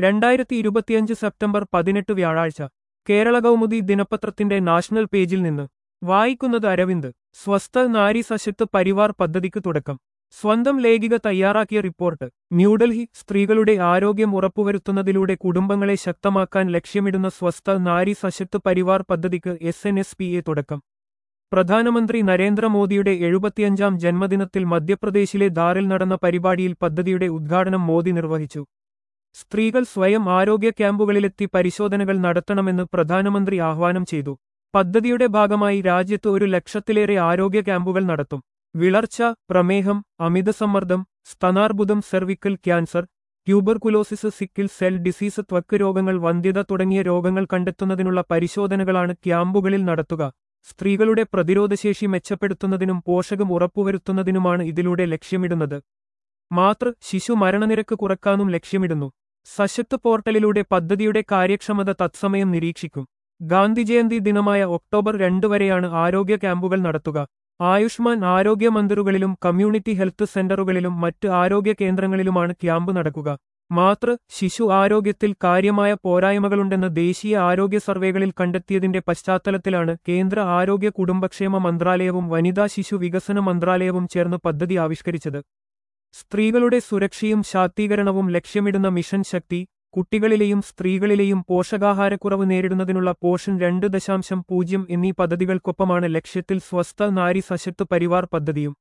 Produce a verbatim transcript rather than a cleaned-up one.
രണ്ടായിരത്തി ഇരുപത്തിയഞ്ച് സെപ്റ്റംബർ പതിനെട്ട് വ്യാഴാഴ്ച കേരള കൗമുദി ദിനപത്രത്തിന്റെ നാഷണൽ പേജിൽ നിന്ന് വായിക്കുന്നത് അരവിന്ദ്. സ്വസ്ഥ നാരി സശക്ത് പരിവാർ പദ്ധതിക്ക് തുടക്കം. സ്വന്തം ലേഖിക തയ്യാറാക്കിയ റിപ്പോർട്ട്. ന്യൂഡൽഹി. സ്ത്രീകളുടെ ആരോഗ്യം ഉറപ്പുവരുത്തുന്നതിലൂടെ കുടുംബങ്ങളെ ശക്തമാക്കാൻ ലക്ഷ്യമിടുന്ന സ്വസ്ഥ നാരി സശക്ത് പരിവാർ പദ്ധതിക്ക് S N S P A തുടക്കം. പ്രധാനമന്ത്രി നരേന്ദ്രമോദിയുടെ എഴുപത്തിയഞ്ചാം ജന്മദിനത്തിൽ മധ്യപ്രദേശിലെ ധാറിൽ നടന്ന പരിപാടിയിൽ പദ്ധതിയുടെ ഉദ്ഘാടനം മോദി നിർവഹിച്ചു. സ്ത്രീകൾ സ്വയം ആരോഗ്യ ക്യാമ്പുകളിലെത്തി പരിശോധനകൾ നടത്തണമെന്ന് പ്രധാനമന്ത്രി ആഹ്വാനം ചെയ്തു. പദ്ധതിയുടെ ഭാഗമായി രാജ്യത്ത് ഒരു ലക്ഷത്തിലേറെ ആരോഗ്യ ക്യാമ്പുകൾ നടത്തും. വിളർച്ച, പ്രമേഹം, അമിതസമ്മർദ്ദം, സ്തനാർബുദം, cervical cancer, tuberculosis, sickle cell disease, ത്വക്ക് രോഗങ്ങൾ, വന്ധ്യത തുടങ്ങിയ രോഗങ്ങൾ കണ്ടെത്തുന്നതിനുള്ള പരിശോധനകളാണ് ക്യാമ്പുകളിൽ നടത്തുക. സ്ത്രീകളുടെ പ്രതിരോധശേഷി മെച്ചപ്പെടുത്തുന്നതിനും പോഷകം ഉറപ്പുവരുത്തുന്നതിനുമാണ് ഇതിലൂടെ ലക്ഷ്യമിടുന്നത്. മാതൃ ശിശു മരണനിരക്ക് കുറക്കാനും ലക്ഷ്യമിടുന്നു. സശക്ത് പോർട്ടലിലൂടെ പദ്ധതിയുടെ കാര്യക്ഷമത തത്സമയം നിരീക്ഷിക്കും. ഗാന്ധിജയന്തി ദിനമായ ഒക്ടോബർ രണ്ട് വരെയാണ് ആരോഗ്യ ക്യാമ്പുകൾ നടത്തുക. ആയുഷ്മാൻ ആരോഗ്യ മന്ദിറുകളിലും കമ്മ്യൂണിറ്റി ഹെൽത്ത് സെന്ററുകളിലും മറ്റ് ആരോഗ്യ കേന്ദ്രങ്ങളിലുമാണ് ക്യാമ്പ് നടക്കുക. മാതൃ ശിശു ആരോഗ്യത്തിൽ കാര്യമായ പോരായ്മകളുണ്ടെന്ന് ദേശീയ ആരോഗ്യ സർവേകളിൽ കണ്ടെത്തിയതിന്റെ പശ്ചാത്തലത്തിലാണ് കേന്ദ്ര ആരോഗ്യ കുടുംബക്ഷേമ മന്ത്രാലയവും വനിതാ ശിശു വികസന മന്ത്രാലയവും ചേർന്ന് പദ്ധതി ആവിഷ്കരിച്ചത്. സ്ത്രീകളുടെ സുരക്ഷയും ശാക്തീകരണവും ലക്ഷ്യമിടുന്ന മിഷൻ ശക്തി, കുട്ടികളിലെയും സ്ത്രീകളിലെയും പോഷകാഹാരക്കുറവ് നേരിടുന്നതിനുള്ള പോഷൻ രണ്ട് ദശാംശം പൂജ്യം എന്നീ പദ്ധതികൾക്കൊപ്പമാണ് ലക്ഷ്യത്തിൽ സ്വസ്ഥ നാരി സശക്ത് പരിവാർ പദ്ധതിയും.